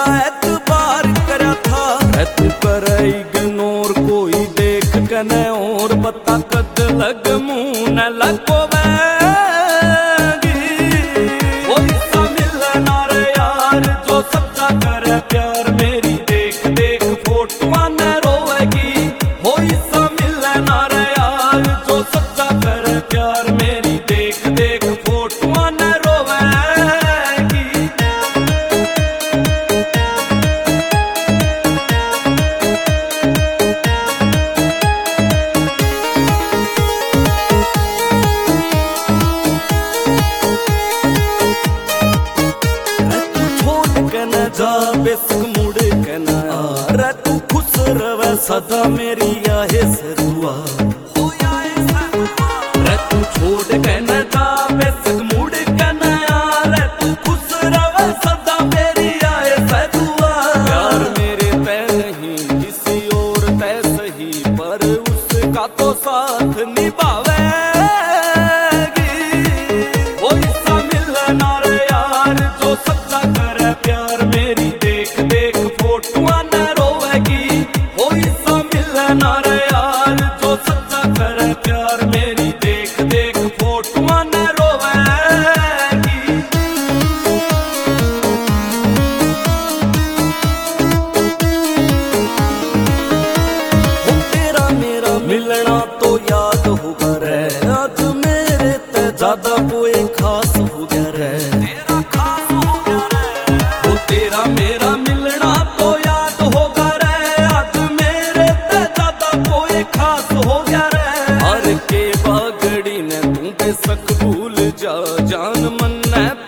एतबार करा था। एत पर इग्नोर कोई देख कने और बता कद लग मुंह न लगो सा मिलना रे यार जो सच्चा करे प्यार मेरी देख देख फोटो न रोएगी। होई सा मिलना रे यार जो सच्चा करे प्यार मेरी देख देख फोटो न रोएगी। जा बेसक मुड़ के ना रे तू खुश रवे सदा मेरी आहे सरुआ रे तू छोड़ के ना जा बेसक मुड़ के ना रे तू खुश रवे सदा मेरी आहे सरुआ। प्यार मेरे तय नहीं किसी और तय सही पर उसका तो साथ निभावेगी। वो सा मिलना रे यार जो सच्चा करे प्यार मेरी देख देख फोटो न रोएगी। होई सा मिलना रे यार जो सच्चा करे प्यार मेरी देख देख फोटो न रोएगी। हो तेरा मेरा मिलना तो याद होगा रे आज मेरे ते ज्यादा कोई खास हो गया रे। तेरा मेरा मिलना तो याद होगा रे आज मेरे ते ज्यादा कोई खास हो गया रे। हर के बागड़ी ने तू बेसक भूल जा जान मन